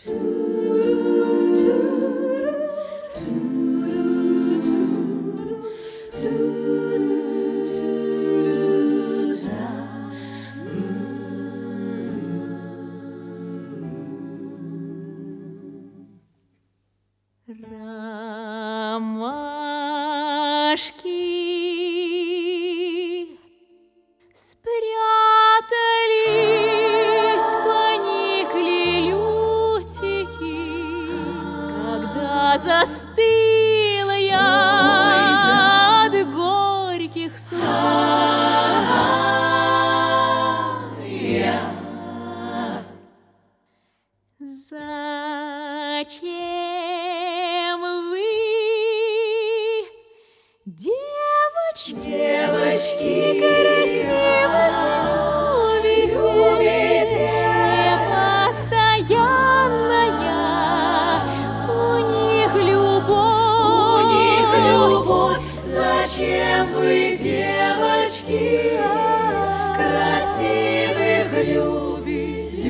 Ромашки спрятались, поникли лютики, когда застыла я от горьких слов. Зачем вы, девочки, красивых любите, непостоянная у них любовь. Зачем вы, девочки, красивых любите?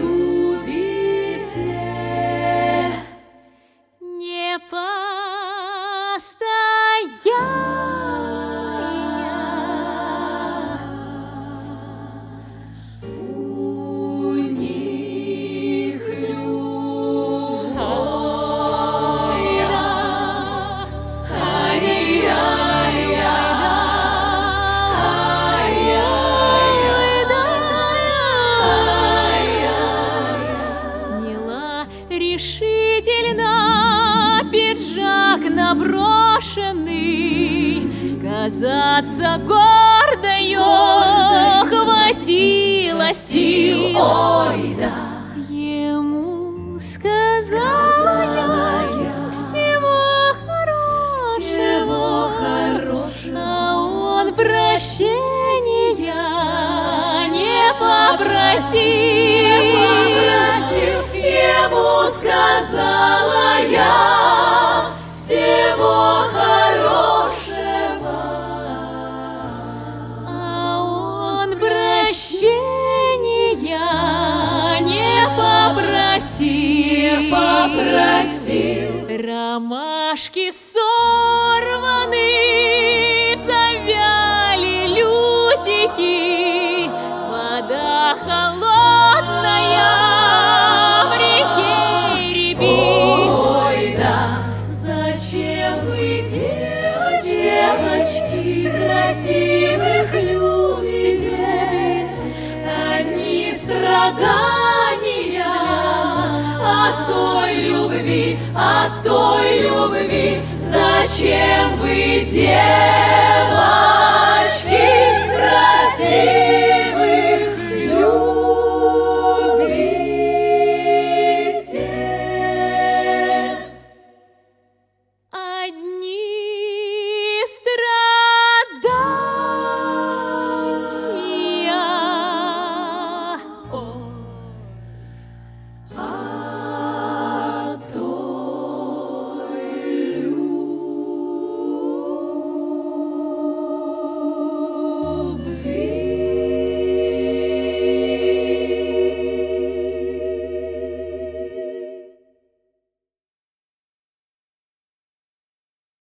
Решительно пиджак наброшенный, казаться гордою хватило сил. Ой, да. Ему сказала я всего хорошего, а он прощения не попросил. Ему сказала я всего хорошего, а он прощения не попросил. Ромашки сорваны, завяли лютики, вода холодная в реке рябит. Ой, да. Зачем вы, девочки, красивых любите? Одни страдания от той любви. Зачем вы, девочки, красивые?